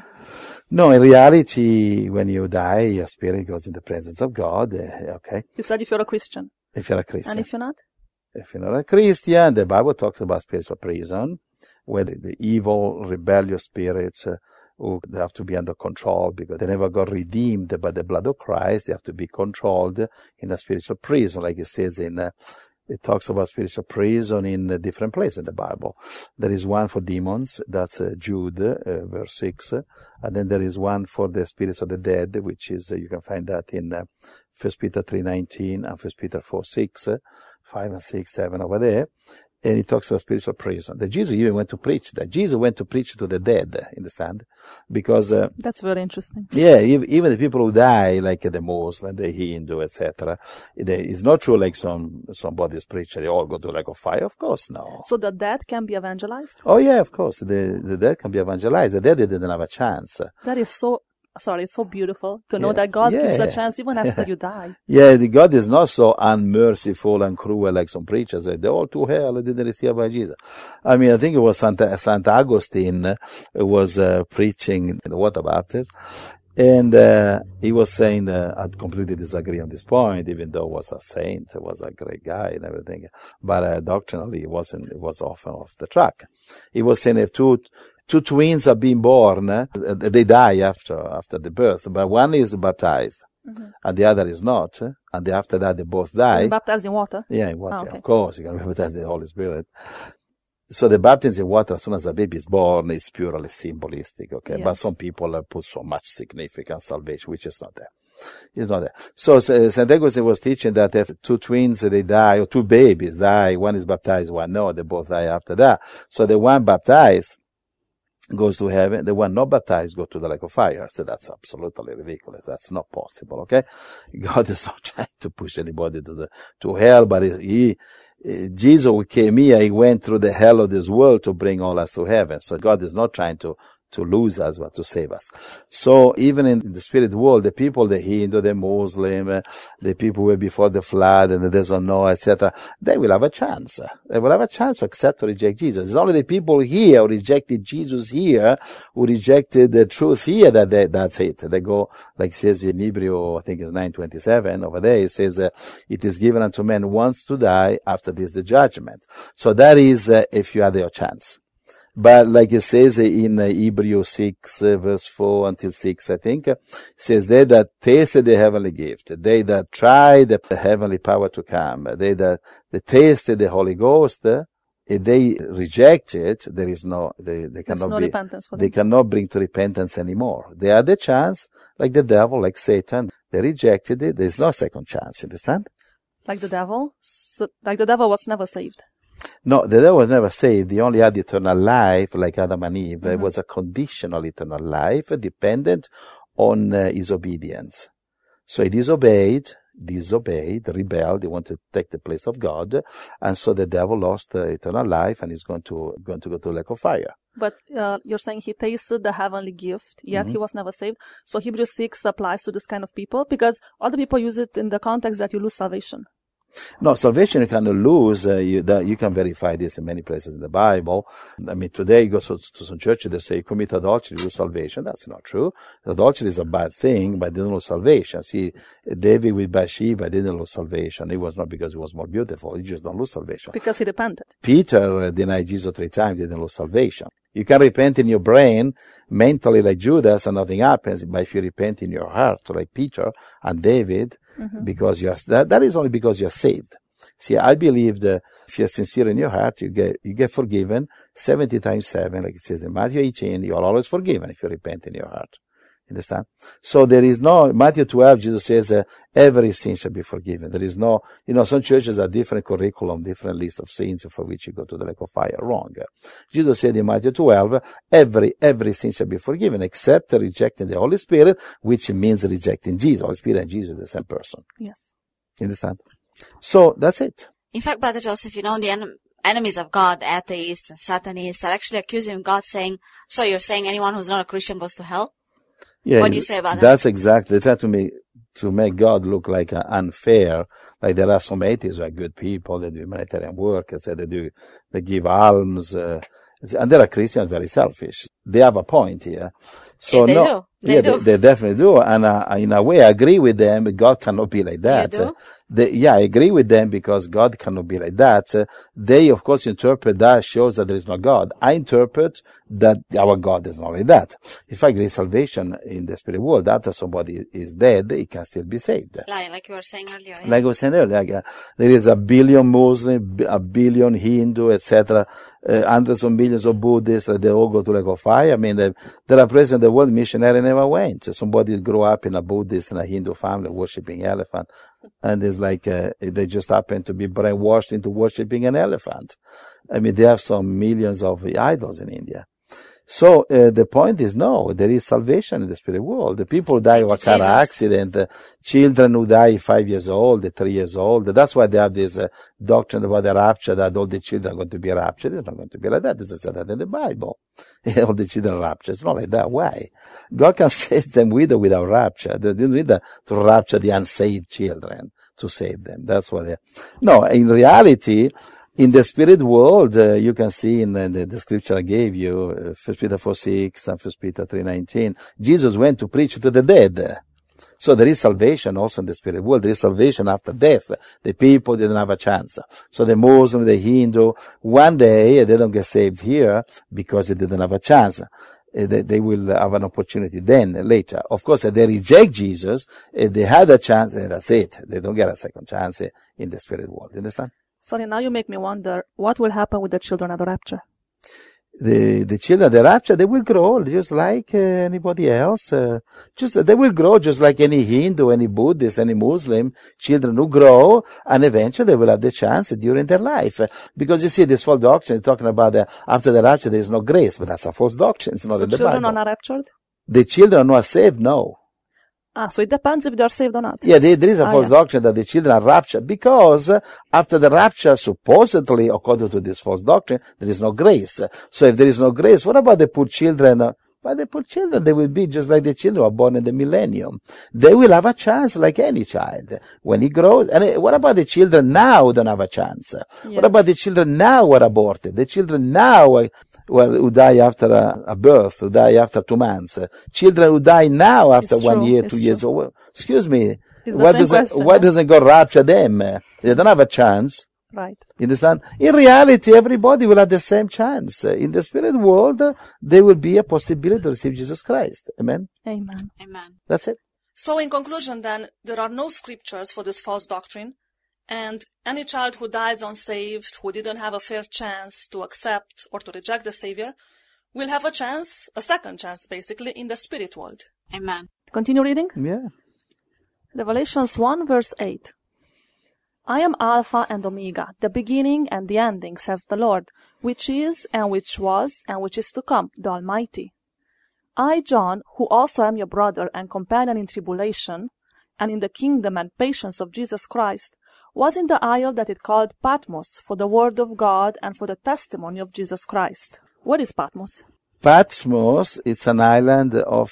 Speaker 3: No, in reality, when you die, your spirit goes in the presence of God. Okay.
Speaker 1: You said if you're a Christian.
Speaker 3: If you're a Christian.
Speaker 1: And if you're not?
Speaker 3: If you're not a Christian, the Bible talks about spiritual prison, where the evil, rebellious spirits who they have to be under control because they never got redeemed by the blood of Christ. They have to be controlled in a spiritual prison, like it says in. It talks about spiritual prison in different places in the Bible. There is one for demons, that's Jude, verse 6. And then there is one for the spirits of the dead, which is, you can find that in 1 Peter 3:19 and 1 Peter 4:6, 5 and 6, 7 over there. And it talks about spiritual prison. That Jesus even went to preach that. Jesus went to preach to the dead, understand? Because...
Speaker 1: that's very interesting.
Speaker 3: Yeah, even the people who die, like the Muslim, the Hindu, etc., it's not true like somebody's preacher, they all go to like a fire. Of course, no.
Speaker 1: So the dead can be evangelized?
Speaker 3: Oh yeah, of course. The dead can be evangelized. The dead didn't have a chance.
Speaker 1: That is so... Sorry, it's so beautiful to know that God gives a chance even after you die.
Speaker 3: Yeah, God is not so unmerciful and cruel like some preachers. They all to hell, they didn't receive by Jesus. I mean, I think it was Saint Augustine was preaching in the water baptism. And he was saying, I'd completely disagree on this point, even though he was a saint, he was a great guy and everything. But doctrinally, it was often off the track. He was saying if two twins are being born, they die after the birth, but one is baptized, and the other is not, and after that they both die.
Speaker 1: Baptized in water?
Speaker 3: Yeah, in water,
Speaker 1: okay.
Speaker 3: Of course, you're going to be baptized in the Holy Spirit. So the baptism in water, as soon as the baby is born, is purely symbolistic, okay? Yes. But some people put so much significance salvation, which is not there. It's not there. So St. Augustine was teaching that if two twins, they die, or two babies die, one is baptized, one no, they both die after that. So the one baptized goes to heaven, the one not baptized go to the lake of fire. So that's absolutely ridiculous. That's not possible, okay? God is not trying to push anybody to hell, but Jesus came here, he went through the hell of this world to bring all us to heaven. So God is not trying to lose us, but to save us. So even in the spirit world, the people, the Hindu, the Muslim, the people who were before the flood and the doesn't know, etc., they will have a chance. They will have a chance to accept or reject Jesus. It's only the people here who rejected Jesus here, who rejected the truth here, that's it. They go, like it says in Hebrew, I think it's 9:27 over there, it says, it is given unto men once to die, after this the judgment. So that is, if you had your chance. But like it says in Hebrews 6, verse 4 until 6, I think, it says, they that tasted the heavenly gift, they that tried the heavenly power to come, they that tasted the Holy Ghost, if they reject it, there is they cannot bring to repentance anymore. They had the chance, like the devil, like Satan, they rejected it, there is no second chance, understand?
Speaker 1: Like the devil? So, like the devil was never saved.
Speaker 3: No, the devil was never saved. He only had eternal life, like Adam and Eve. Mm-hmm. It was a conditional eternal life, dependent on his obedience. So he disobeyed, rebelled. He wanted to take the place of God, and so the devil lost eternal life, and he's going to go to the lake of fire.
Speaker 1: But you're saying he tasted the heavenly gift, yet he was never saved. So Hebrews 6 applies to this kind of people, because other people use it in the context that you lose salvation.
Speaker 3: No, salvation you cannot lose. You can verify this in many places in the Bible. I mean, today you go to some churches, they say, commit adultery, lose salvation. That's not true. Adultery is a bad thing, but they didn't lose salvation. See, David with Bathsheba didn't lose salvation. It was not because he was more beautiful. He just don't lose salvation.
Speaker 1: Because he repented.
Speaker 3: Peter denied Jesus 3 times. He didn't lose salvation. You can repent in your brain, mentally like Judas, and nothing happens. But if you repent in your heart, like Peter and David, because that is only because you're saved. See, I believe that if you're sincere in your heart, you get forgiven 70 times 7, like it says in Matthew 18. You're always forgiven if you repent in your heart. Understand? So there is no, Matthew 12, Jesus says, every sin shall be forgiven. There is no, some churches have different curriculum, different list of sins for which you go to the lake of fire. Wrong. Jesus said in Matthew 12, every sin shall be forgiven, except rejecting the Holy Spirit, which means rejecting Jesus. Holy Spirit and Jesus are the same person.
Speaker 1: Yes.
Speaker 3: You understand? So that's it.
Speaker 2: In fact, Brother Joseph, in the end, enemies of God, atheists and Satanists, are actually accusing God, saying, so you're saying anyone who's not a Christian goes to hell?
Speaker 3: Yeah,
Speaker 2: What do you say about that?
Speaker 3: That's exactly. They try to make God look like unfair. Like there are some atheists who are good people, they do humanitarian work, they give alms, and there are Christians very selfish. They have a point here. So
Speaker 2: Yeah, they do.
Speaker 3: They definitely do. And in a way, I agree with them. God cannot be like that.
Speaker 2: You do?
Speaker 3: I agree with them because God cannot be like that. They, of course, interpret that shows that there is no God. I interpret that our God is not like that. In fact, there is salvation in the spirit world. After somebody is dead, he can still be saved.
Speaker 2: Like you were saying earlier. Yeah?
Speaker 3: Like I was saying earlier, there is 1 billion Muslim, 1 billion Hindu, etc., hundreds of millions of Buddhists, they all go to lake of fire. I mean, there are places in the world missionary never went. Somebody grew up in a Buddhist and a Hindu family worshipping elephant. And it's like, they just happen to be brainwashed into worshipping an elephant. I mean, they have some millions of idols in India. So, the point is, no, there is salvation in the spirit world. The people who die of a car accident, children who die 5 years old, 3 years old. That's why they have this doctrine about the rapture, that all the children are going to be raptured. It's not going to be like that. It's said that in the Bible. All the children are raptured. It's not like that. Why? God can save them with or without rapture. They don't need to rapture the unsaved children to save them. That's what no, in reality, in the spirit world, you can see in the scripture I gave you, 1 Peter 4:6 and 1 Peter 3:19, Jesus went to preach to the dead. So there is salvation also in the spirit world. There is salvation after death. The people didn't have a chance. So the Muslim, the Hindu, one day they don't get saved here because they didn't have a chance. They will have an opportunity then, later. Of course, if they reject Jesus, if they had a chance, that's it. They don't get a second chance in the spirit world. You understand?
Speaker 1: Sorry, now you make me wonder, what will happen with the children at the rapture?
Speaker 3: The children at the rapture, they will grow just like anybody else. They will grow just like any Hindu, any Buddhist, any Muslim. Children who grow, and eventually they will have the chance during their life. Because you see, this false doctrine talking about after the rapture there is no grace, but that's a false doctrine. It's not in the Bible. So
Speaker 1: children are not raptured?
Speaker 3: The children are not saved, no.
Speaker 1: So it depends if they are saved or not.
Speaker 3: Yeah, there is a false doctrine that the children are raptured because after the rapture, supposedly, according to this false doctrine, there is no grace. So if there is no grace, what about the poor children? Well, the poor children, they will be just like the children who are born in the millennium. They will have a chance like any child when he grows. And what about the children now who don't have a chance? Yes. What about the children now who are aborted? The children now who die after a birth, who die after 2 months. Children who die now after 1 year, 2 years old. Excuse me. Why doesn't God rapture them? They don't have a chance.
Speaker 1: Right.
Speaker 3: You understand? In reality, everybody will have the same chance. In the spirit world, there will be a possibility to receive Jesus Christ. Amen?
Speaker 1: Amen.
Speaker 2: Amen.
Speaker 3: That's it.
Speaker 4: So in conclusion then, there are no scriptures for this false doctrine, and any child who dies unsaved, who didn't have a fair chance to accept or to reject the Savior, will have a chance, a second chance basically, in the spirit world.
Speaker 2: Amen.
Speaker 1: Continue reading?
Speaker 3: Yeah.
Speaker 1: Revelations 1 verse 8. I am Alpha and Omega, the beginning and the ending, says the Lord, which is, and which was, and which is to come, the Almighty. I, John, who also am your brother and companion in tribulation, and in the kingdom and patience of Jesus Christ, was in the isle that it called Patmos, for the word of God and for the testimony of Jesus Christ. What is Patmos?
Speaker 3: Patmos, it's an island of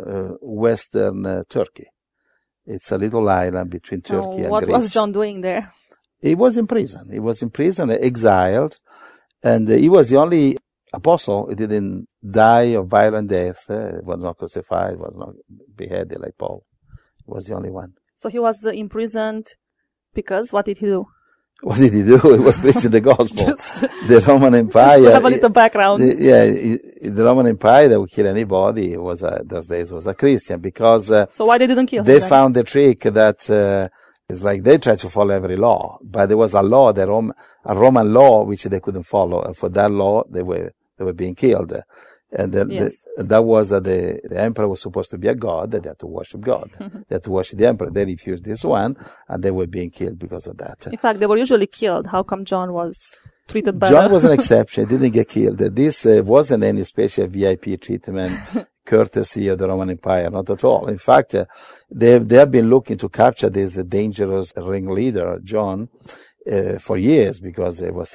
Speaker 3: western Turkey. It's a little island between Turkey and
Speaker 1: what
Speaker 3: Greece.
Speaker 1: What was John doing there?
Speaker 3: He was in prison. He was in prison, exiled, and he was the only apostle who didn't die of violent death. Was not crucified, was not beheaded like Paul. He was the only one.
Speaker 1: So he was imprisoned because what did he do?
Speaker 3: What did he do? He was preaching the gospel. The Roman Empire.
Speaker 1: Just to have a little background.
Speaker 3: The Roman Empire, they would kill anybody who was those days was a Christian because.
Speaker 1: So why they didn't kill him?
Speaker 3: They found the trick that it's like they tried to follow every law, but there was a law, a Roman law which they couldn't follow, and for that law they were being killed. And that was that the emperor was supposed to be a god, that they had to worship God. They had to worship the emperor. They refused this one, and they were being killed because of that.
Speaker 1: In fact, they were usually killed. How come John was treated better?
Speaker 3: John was an exception. He didn't get killed. This wasn't any special VIP treatment, courtesy of the Roman Empire, not at all. In fact, they have been looking to capture this dangerous ringleader, John. for years because he was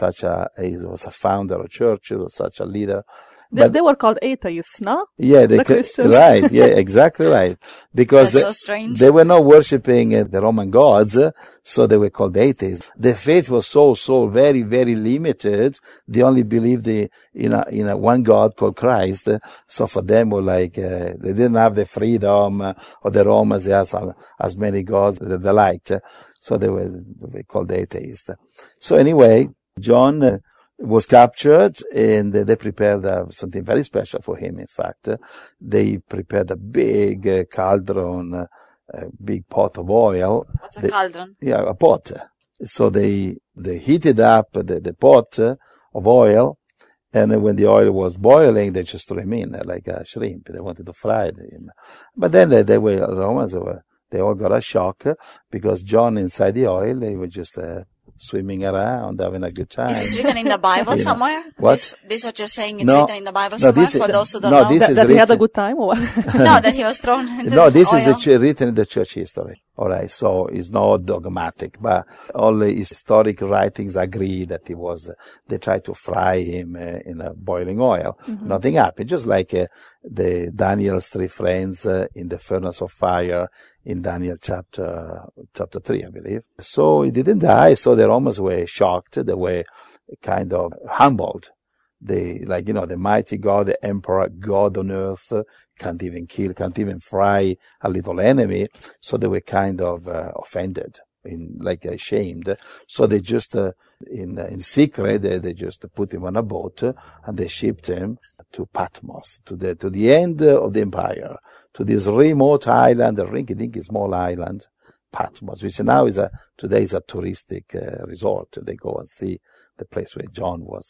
Speaker 3: a founder of church, he was such a leader.
Speaker 1: They were called atheists, no?
Speaker 3: Yeah,
Speaker 1: the Christians.
Speaker 3: Right. Yeah, exactly right. Because
Speaker 2: That's so strange.
Speaker 3: They were not worshipping the Roman gods, so they were called atheists. Their faith was so very, very limited. They only believed in a one God called Christ. So for them, were like they didn't have the freedom of the Romans. They had as many gods that they liked. So they were called atheists. So anyway, John was captured, and they prepared something very special for him. In fact, they prepared a big cauldron, a big pot of oil.
Speaker 2: What's a cauldron?
Speaker 3: Yeah, a pot. So they heated up the pot of oil, and when the oil was boiling, they just threw him in like a shrimp. They wanted to fry him. But then Romans they all got a shock because John inside the oil, he was just swimming around, having a good time.
Speaker 2: Is this written in the Bible somewhere?
Speaker 3: What?
Speaker 2: This what you're saying? It's written in the Bible somewhere for those who don't
Speaker 3: no,
Speaker 2: know?
Speaker 3: this is
Speaker 1: That he had a good time? Or what?
Speaker 2: No, that he was thrown into
Speaker 3: No, this
Speaker 2: oil.
Speaker 3: is written in the church history. All right, so it's not dogmatic, but all the historic writings agree that they tried to fry him in a boiling oil. Mm-hmm. Nothing happened, just like the Daniel's three friends in the furnace of fire in Daniel chapter 3, I believe. So he didn't die, so the Romans were shocked, they were kind of humbled. The mighty God, the emperor, God on earth, can't even kill, can't even fry a little enemy. So they were kind of offended, ashamed. So they just, in secret, they just put him on a boat and they shipped him to Patmos, to the end of the empire, to this remote island, a rinky-dinky small island, Patmos, which now today is a touristic resort. They go and see the place where John was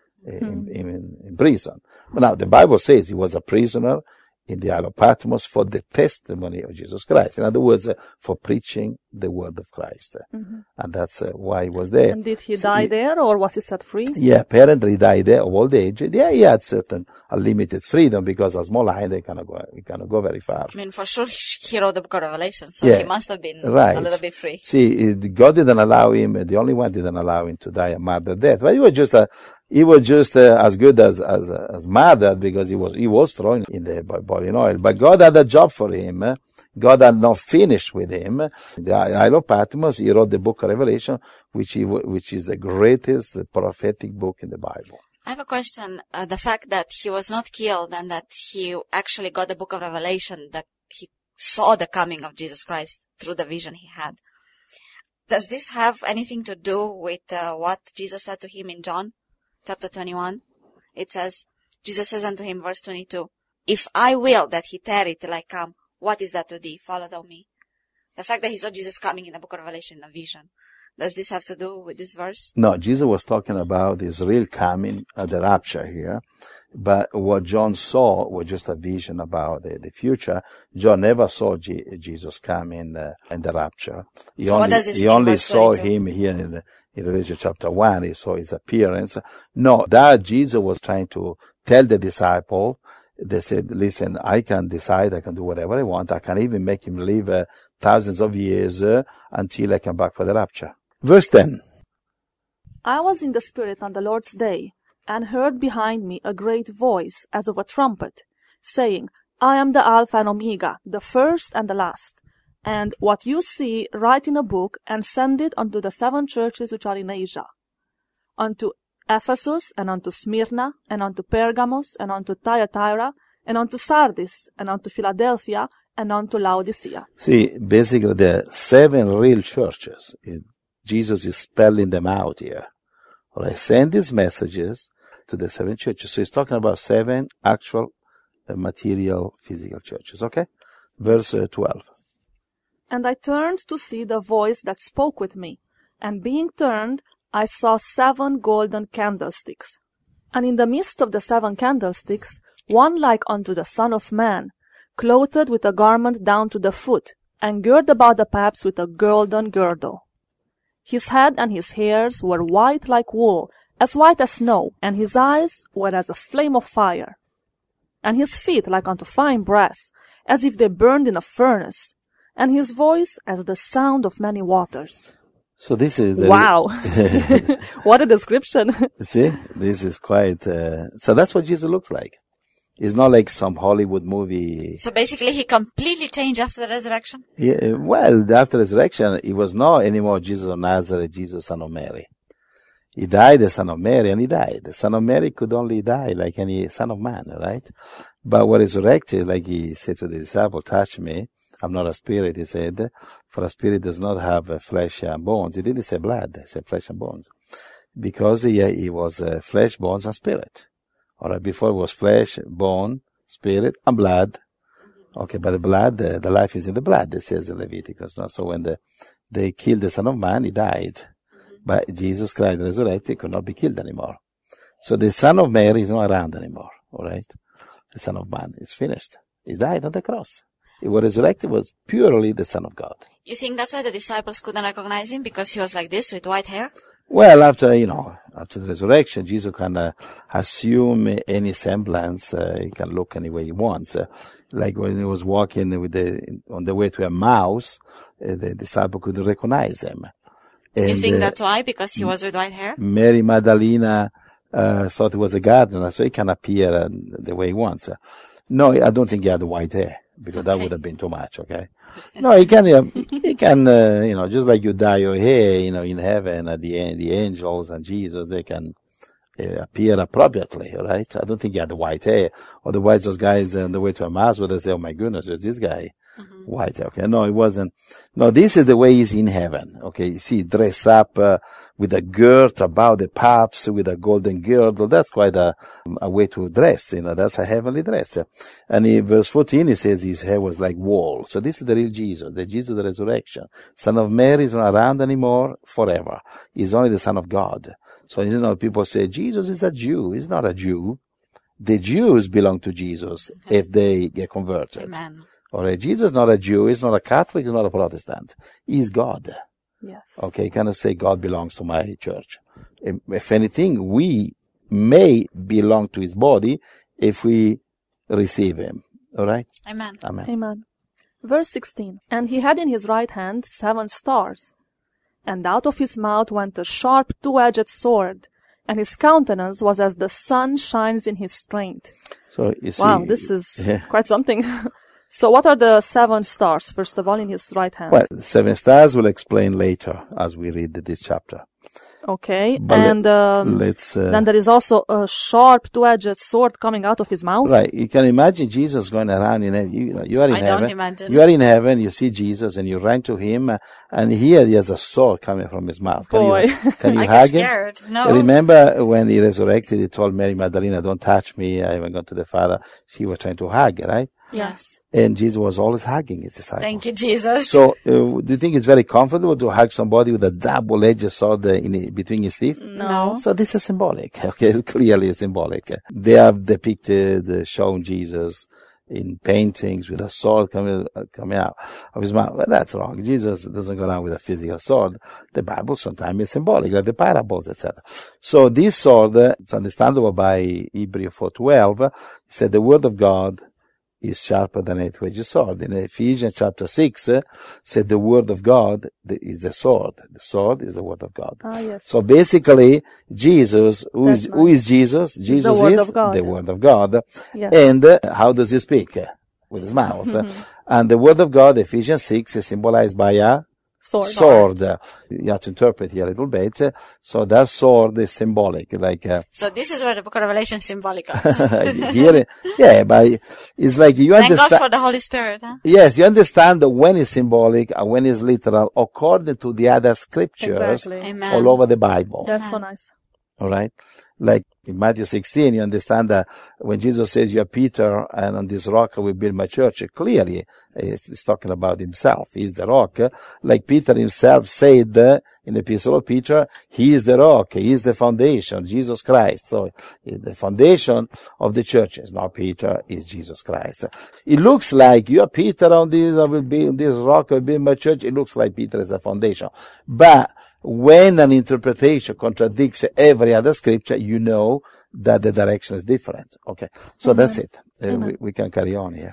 Speaker 3: in prison. But now the Bible says he was a prisoner in the Isle of Patmos for the testimony of Jesus Christ. In other words, for preaching the word of Christ. Mm-hmm. And that's why he was there.
Speaker 1: And did he die there, or was he set free?
Speaker 3: Yeah, apparently he died there of old age. Yeah, he had a limited freedom because a small island, he cannot go very far.
Speaker 2: I mean, for sure he wrote the book of Revelation, so he must have been a little bit free.
Speaker 3: See, God didn't allow him, the only one didn't allow him to die a martyr death. But he was just as good as murdered because he was thrown in the boiling oil. But God had a job for him. God had not finished with him. The Isle of Patmos, he wrote the book of Revelation, which is the greatest prophetic book in the Bible.
Speaker 2: I have a question. The fact that he was not killed and that he actually got the book of Revelation, that he saw the coming of Jesus Christ through the vision he had. Does this have anything to do with what Jesus said to him in John chapter 21? It says, Jesus says unto him, verse 22, if I will that he tarry till I come, what is that to thee? Follow thou me. The fact that he saw Jesus coming in the book of Revelation in a vision, does this have to do with this verse?
Speaker 3: No, Jesus was talking about his real coming at the rapture here. But what John saw was just a vision about the future. John never saw Jesus coming in the rapture. He only saw him here in Revelation chapter 1. He saw his appearance. No, that Jesus was trying to tell the disciple. They said, listen, I can decide, I can do whatever I want. I can even make him live thousands of years until I come back for the rapture. Verse 10.
Speaker 1: I was in the Spirit on the Lord's day, and heard behind me a great voice as of a trumpet, saying, I am the Alpha and Omega, the first and the last. And what you see, write in a book, and send it unto the 7 churches which are in Asia, unto Ephesus, and unto Smyrna, and unto Pergamos, and unto Thyatira, and unto Sardis, and unto Philadelphia, and unto Laodicea.
Speaker 3: See, basically the 7 real churches. Jesus is spelling them out here. All right, send these messages to the 7 churches. So he's talking about 7 actual material physical churches. Okay? Verse 12.
Speaker 1: And I turned to see the voice that spoke with me, and being turned, I saw 7 golden candlesticks. And in the midst of the 7 candlesticks, one like unto the Son of Man, clothed with a garment down to the foot, and girt about the paps with a golden girdle. His head and his hairs were white like wool, as white as snow, and his eyes were as a flame of fire. And his feet like unto fine brass, as if they burned in a furnace, and his voice as the sound of many waters.
Speaker 3: So this is the
Speaker 1: Wow. What a description.
Speaker 3: See, this is quite. So that's what Jesus looks like. It's not like some Hollywood movie.
Speaker 2: So basically, he completely changed after the resurrection?
Speaker 3: Yeah, well, after resurrection, he was not anymore Jesus of Nazareth, Jesus, son of Mary. He died as son of Mary, and he died. The son of Mary could only die like any son of man, right? But when resurrected, like he said to the disciple, touch me. I'm not a spirit, he said, for a spirit does not have flesh and bones. He didn't say blood, he said flesh and bones. Because he was flesh, bones, and spirit. Alright, before it was flesh, bone, spirit, and blood. Okay, but the blood, the life is in the blood, it says in Leviticus. No? So when they killed the Son of Man, he died. But Jesus Christ resurrected, could not be killed anymore. So the Son of Mary is not around anymore. Alright? The Son of Man is finished. He died on the cross. He was resurrected, was purely the Son of God.
Speaker 2: You think that's why the disciples couldn't recognize him? Because he was like this, with white hair?
Speaker 3: Well, after the resurrection, Jesus can assume any semblance. He can look any way he wants. Like when he was walking on the way to Emmaus, the disciple couldn't recognize him. And,
Speaker 2: you think that's why? Because he was with white hair?
Speaker 3: Mary Magdalene thought he was a gardener, so he can appear the way he wants. No, I don't think he had white hair, because that would have been too much, okay? No, he can, just like you dye your hair, in heaven at the end, the angels and Jesus, they can appear appropriately, right? I don't think he had white hair. Otherwise, those guys on the way to Emmaus would have said, oh my goodness, there's this guy. White hair. Okay. No, it wasn't. No, this is the way he's in heaven. Okay. You see, dress up, with a girt about the paps, with a golden girdle. That's quite a way to dress. That's a heavenly dress. And in verse 14, it says his hair was like wool. So this is the real Jesus, the Jesus of the resurrection. Son of Mary is not around anymore forever. He's only the Son of God. So, people say Jesus is a Jew. He's not a Jew. The Jews belong to Jesus if they get converted.
Speaker 2: Amen.
Speaker 3: Alright, Jesus is not a Jew, he's not a Catholic, he's not a Protestant. He's God.
Speaker 1: Yes.
Speaker 3: Okay, you cannot say God belongs to my church. If anything, we may belong to his body if we receive him. Alright?
Speaker 2: Amen.
Speaker 3: Amen.
Speaker 1: Amen. Verse 16. And he had in his right hand 7 stars, and out of his mouth went a sharp 2-edged sword, and his countenance was as the sun shines in his strength.
Speaker 3: So you see.
Speaker 1: Wow, this is quite something. So what are the 7 stars, first of all, in his right hand?
Speaker 3: Well, 7 stars we'll explain later as we read this chapter.
Speaker 1: Okay,
Speaker 3: But
Speaker 1: and then there is also a sharp 2-edged sword coming out of his mouth.
Speaker 3: Right, you can imagine Jesus going around in heaven. You are in
Speaker 2: I
Speaker 3: heaven.
Speaker 2: don't imagine.
Speaker 3: You are in heaven, you see Jesus, and you run to him, and here he has a sword coming from his mouth. Can
Speaker 1: Boy.
Speaker 3: Can you
Speaker 2: I
Speaker 3: hug
Speaker 2: get
Speaker 3: him?
Speaker 2: scared. No.
Speaker 3: Remember when he resurrected, he told Mary Magdalene, don't touch me, I haven't gone to the Father. She was trying to hug, right?
Speaker 2: Yes.
Speaker 3: And Jesus was always hugging his disciples.
Speaker 2: Thank you, Jesus.
Speaker 3: So, do you think it's very comfortable to hug somebody with a double-edged sword between his teeth?
Speaker 2: No.
Speaker 3: So this is symbolic. Okay, it's clearly symbolic. They have depicted, shown Jesus in paintings with a sword coming out of his mouth. Well, that's wrong. Jesus doesn't go around with a physical sword. The Bible sometimes is symbolic, like the parables, etc. So this sword, it's understandable by Hebrews 4:12. It said the word of God is sharper than a two-edged sword. In Ephesians chapter 6, said the word of God is the sword. The sword is the word of God.
Speaker 1: Ah, yes.
Speaker 3: So basically, Jesus, who is Jesus? Jesus
Speaker 1: word
Speaker 3: is
Speaker 1: of God.
Speaker 3: the word of God.
Speaker 1: Yes.
Speaker 3: And how does he speak? With his mouth. And the word of God, Ephesians 6, is symbolized by a sword. You have to interpret here a little bit. So that sword is symbolic, like.
Speaker 2: So this is where the Book of Revelation is symbolic of.
Speaker 3: Here, but it's like you
Speaker 2: Thank
Speaker 3: understand.
Speaker 2: God for the Holy Spirit. Huh?
Speaker 3: Yes, you understand when it's symbolic and when it's literal, according to the other scriptures
Speaker 1: Exactly.
Speaker 2: Amen.
Speaker 3: all over the Bible.
Speaker 1: That's so nice.
Speaker 3: All right, like in Matthew 16, you understand that when Jesus says, "You are Peter, and on this rock I will build my church." Clearly, he's talking about himself. He's the rock, like Peter himself said in the Epistle of Peter. He is the rock. He is the foundation, Jesus Christ. So the foundation of the church is not Peter; is Jesus Christ. It looks like you are Peter on this. I will be on this rock. I will build my church. It looks like Peter is the foundation, but when an interpretation contradicts every other scripture, you know that the direction is different. Okay. So that's it. We can carry on here.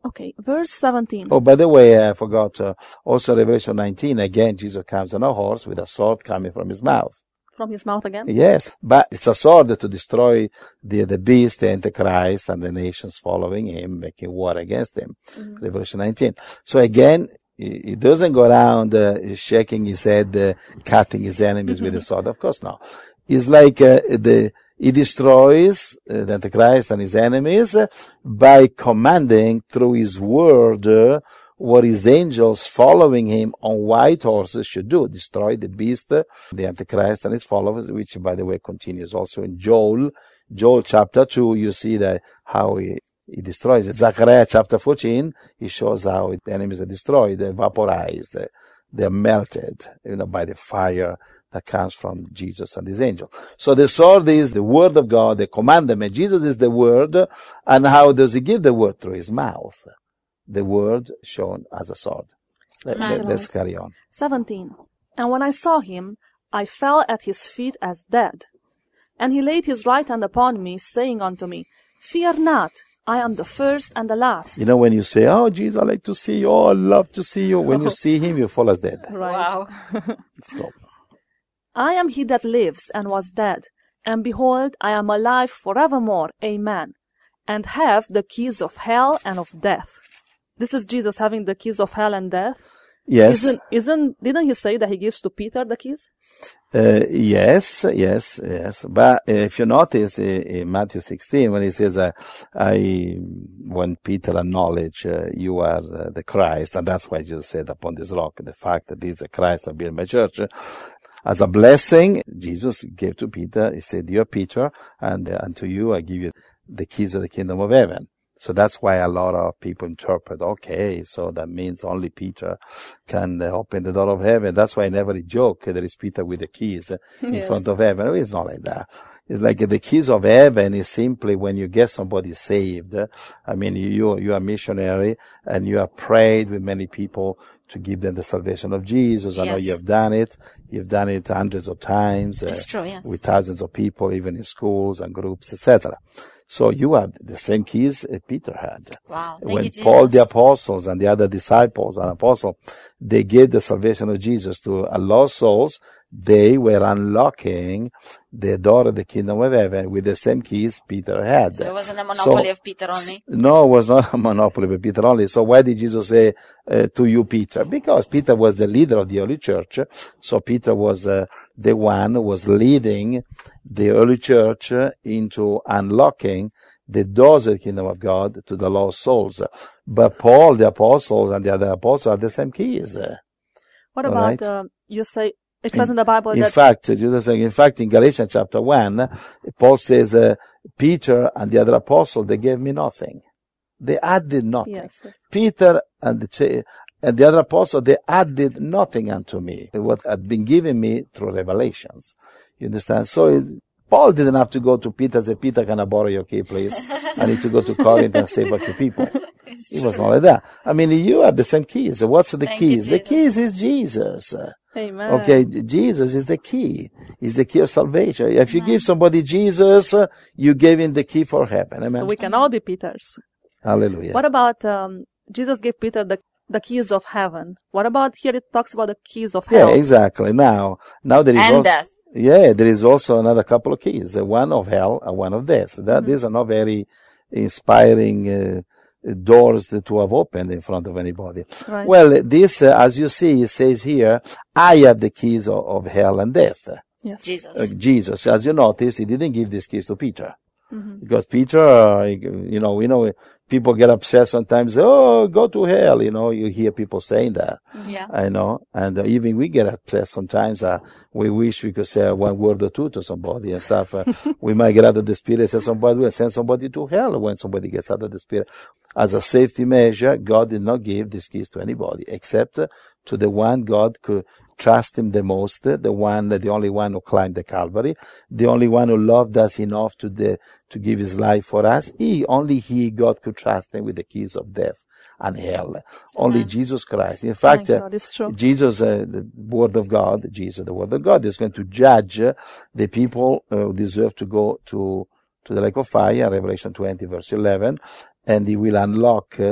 Speaker 1: Okay, verse 17.
Speaker 3: Oh, by the way, I forgot, also Revelation 19, again, Jesus comes on a horse with a sword coming from his mouth.
Speaker 1: From his mouth again?
Speaker 3: Yes, but it's a sword to destroy the beast, the Antichrist, and the nations following him, making war against him. Revelation 19. So again, he doesn't go around shaking his head, cutting his enemies with a sword. Of course not. It's like he destroys the Antichrist and his enemies by commanding through his word what his angels following him on white horses should do. Destroy the beast, the Antichrist and his followers, which, by the way, continues also in Joel chapter 2. You see that how he destroys it. Zechariah chapter 14, he shows how the enemies are destroyed, they're vaporized, they're melted, by the fire that comes from Jesus and his angel. So the sword is the word of God, the commandment. Jesus is the word. And how does he give the word? Through his mouth. The word shown as a sword. Let's carry on.
Speaker 1: 17. And when I saw him, I fell at his feet as dead. And he laid his right hand upon me, saying unto me, Fear not, I am the first and the last.
Speaker 3: When you say, oh, Jesus, I like to see you, oh, I love to see you. When you see him, you fall as dead.
Speaker 1: Right.
Speaker 2: Wow.
Speaker 3: Let's go.
Speaker 1: I am he that lives and was dead, and behold, I am alive forevermore. Amen. And have the keys of hell and of death. This is Jesus having the keys of hell and death.
Speaker 3: Yes.
Speaker 1: Didn't he say that he gives to Peter the keys?
Speaker 3: Yes. But if you notice in Matthew 16, when he says, when Peter acknowledged, you are the Christ, and that's why Jesus said, upon this rock, the fact that he is the Christ, I build my church. As a blessing, Jesus gave to Peter, he said, you are Peter, and unto you I give you the keys of the kingdom of heaven. So that's why a lot of people interpret, okay, so that means only Peter can open the door of heaven. That's why I never joke, there is Peter with the keys in front of heaven. It's not like that. It's like the keys of heaven is simply when you get somebody saved. I mean, you are a missionary and you have prayed with many people to give them the salvation of Jesus. I know you have done it. You've done it hundreds of times.
Speaker 2: It's true, yes.
Speaker 3: With thousands of people, even in schools and groups, etc. So you have the same keys Peter had.
Speaker 2: Wow.
Speaker 3: When Paul the apostles and the other disciples and apostles, they gave the salvation of Jesus to lost souls, they were unlocking the door of the kingdom of heaven with the same keys Peter had.
Speaker 2: So it wasn't a monopoly of Peter only?
Speaker 3: No, it was not a monopoly of Peter only. So why did Jesus say to you, Peter? Because Peter was the leader of the early church. So Peter was the one who was leading the early church into unlocking the doors of the kingdom of God to the lost souls. But Paul, the apostles, and the other apostles had the same keys.
Speaker 1: What about, you say, it says in the Bible
Speaker 3: in fact, in Galatians chapter 1, Paul says, Peter and the other apostle, they gave me nothing. They added nothing.
Speaker 1: Yes.
Speaker 3: Peter and the other apostle, they added nothing unto me. What had been given me through revelations. You understand? So Paul didn't have to go to Peter and say, Peter, can I borrow your key, please? I need to go to Corinth and save a few people. It was not like that. I mean, you have the same keys. What's the keys? The keys is Jesus.
Speaker 1: Amen.
Speaker 3: Okay, Jesus is the key. He's the key of salvation. If you give somebody Jesus, you gave him the key for heaven. Amen.
Speaker 1: So we can all be Peters.
Speaker 3: Hallelujah.
Speaker 1: What about, Jesus gave Peter the keys of heaven? What about here? It talks about the keys of hell.
Speaker 3: Yeah, exactly. Now there is
Speaker 2: and death.
Speaker 3: Yeah, there is also another couple of keys, one of hell and one of death. These are not very inspiring doors to have opened in front of anybody.
Speaker 1: Right.
Speaker 3: Well, this, as you see, it says here, I have the keys of hell and death.
Speaker 1: Yes.
Speaker 3: Jesus. As you notice, he didn't give these keys to Peter. Because Peter, we know people get upset sometimes, oh, go to hell, you hear people saying that.
Speaker 2: Yeah.
Speaker 3: I know. And even we get upset sometimes. We wish we could say one word or two to somebody and stuff. We might get out of the spirit and send somebody to hell when somebody gets out of the spirit. As a safety measure, God did not give these keys to anybody except to the one God could trust him the most, the only one who climbed the Calvary, the only one who loved us enough to give his life for us. Only God could trust him with the keys of death and hell. Only Jesus Christ. In fact, Jesus, the Word of God, is going to judge the people who deserve to go to the lake of fire, Revelation 20, verse 11, and he will unlock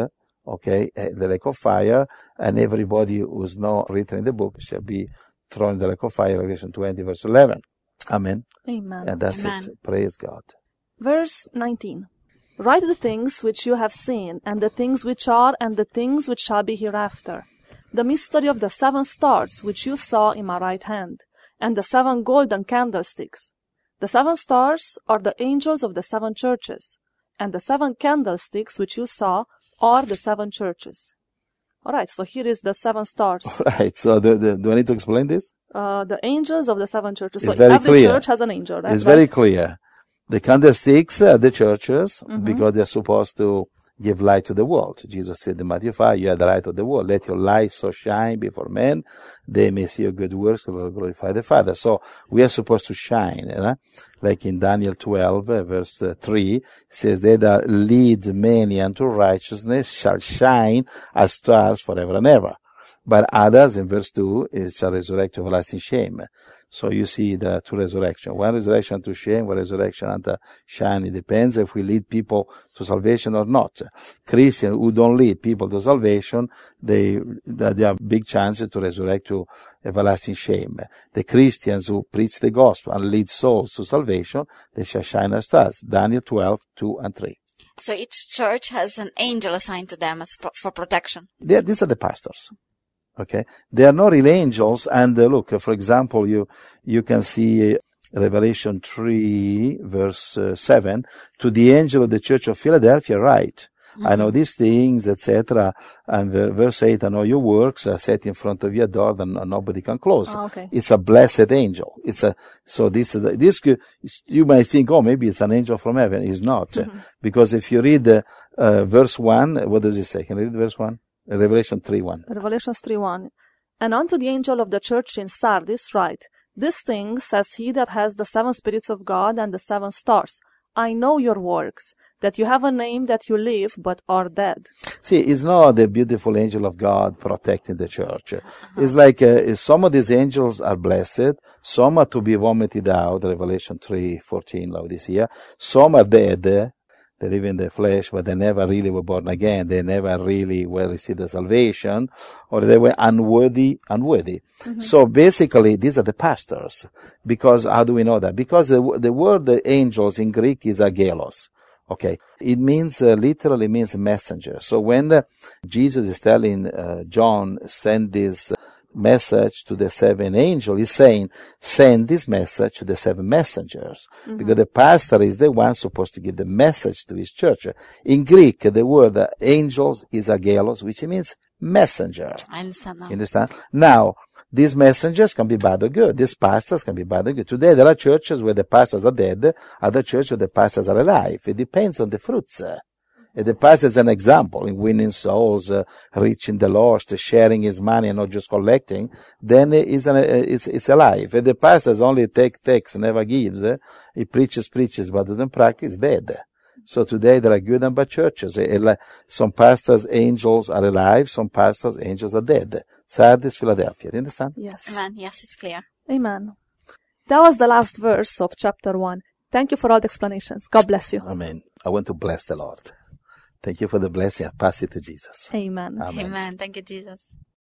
Speaker 3: okay, the lake of fire, and everybody who's not written in the book shall be thrown in the lake of fire, Revelation 20, verse 11. Amen.
Speaker 1: Amen.
Speaker 3: And that's
Speaker 2: Amen.
Speaker 3: it. Praise God.
Speaker 1: Verse 19. Write the things which you have seen, and the things which are, and the things which shall be hereafter. The mystery of the 7 stars which you saw in my right hand, and the 7 golden candlesticks. The 7 stars are the angels of the 7 churches, and the 7 candlesticks which you saw are the 7 churches. Alright, so here is the 7 stars.
Speaker 3: Right. So do I need to explain this?
Speaker 1: The angels of the 7 churches.
Speaker 3: It's
Speaker 1: So
Speaker 3: very
Speaker 1: every
Speaker 3: clear.
Speaker 1: church has an angel, right?
Speaker 3: It's very clear. The candlesticks are the churches
Speaker 1: Mm-hmm.
Speaker 3: because they're supposed to give light to the world. Jesus said in Matthew 5, you are the light of the world. Let your light so shine before men, they may see your good works and will glorify the Father. So we are supposed to shine. Like in Daniel 12, verse 3, it says, they that lead many unto righteousness shall shine as stars forever and ever. But others, in verse 2, it shall resurrect to everlasting shame. So you see the 2 resurrection. One resurrection to shame, one resurrection unto shine. It depends if we lead people to salvation or not. Christians who don't lead people to salvation, they have big chances to resurrect to everlasting shame. The Christians who preach the gospel and lead souls to salvation, they shall shine as stars. Daniel 12, 2 and 3.
Speaker 2: So each church has an angel assigned to them as for protection.
Speaker 3: These are the pastors. Okay, they are not real angels. And look, for example, you can see Revelation 3, verse 7. To the angel of the church of Philadelphia, write, I know these things, etc. And verse 8, I know your works are set in front of your door, and nobody can close.
Speaker 1: Oh, okay.
Speaker 3: It's a blessed angel. You might think, oh, maybe it's an angel from heaven. It's not. Because if you read verse 1, what does it say? Can you read verse 1? Revelation 3:1.
Speaker 1: Revelation 3:1. And unto the angel of the church in Sardis write, This thing says he that has the 7 spirits of God and the 7 stars. I know your works, that you have a name, that you live, but are dead.
Speaker 3: See, it's not the beautiful angel of God protecting the church. It's like some of these angels are blessed, some are to be vomited out, Revelation 3:14, Laodicea. Some are dead. They live in the flesh, but they never really were born again. They never really were received the salvation, or they were unworthy. So basically, these are the pastors. Because how do we know that? Because the word angels in Greek is agelos. Okay. It means, literally means messenger. So when Jesus is telling John, send this message to the 7 angels, he's saying, send this message to the 7 messengers. Because the pastor is the one supposed to give the message to his church. In Greek, the word angels is agelos, which means messenger.
Speaker 2: I understand now.
Speaker 3: You understand? Now, these messengers can be bad or good. These pastors can be bad or good. Today, there are churches where the pastors are dead, other churches where the pastors are alive. It depends on the fruits. The pastor is an example in winning souls, reaching the lost, sharing his money and not just collecting. Then it's alive. If the pastor only takes, never gives, he preaches, but doesn't practice, dead. So today there are good and bad churches. Some pastors, angels are alive. Some pastors, angels are dead. Sardis, Philadelphia. Do you understand?
Speaker 1: Yes.
Speaker 2: Amen. Yes, it's clear.
Speaker 1: Amen. That was the last verse of chapter 1. Thank you for all the explanations. God bless you.
Speaker 3: Amen. I want to bless the Lord. Thank you for the blessing. I pass it to Jesus.
Speaker 1: Amen.
Speaker 3: Amen.
Speaker 2: Amen. Thank you, Jesus.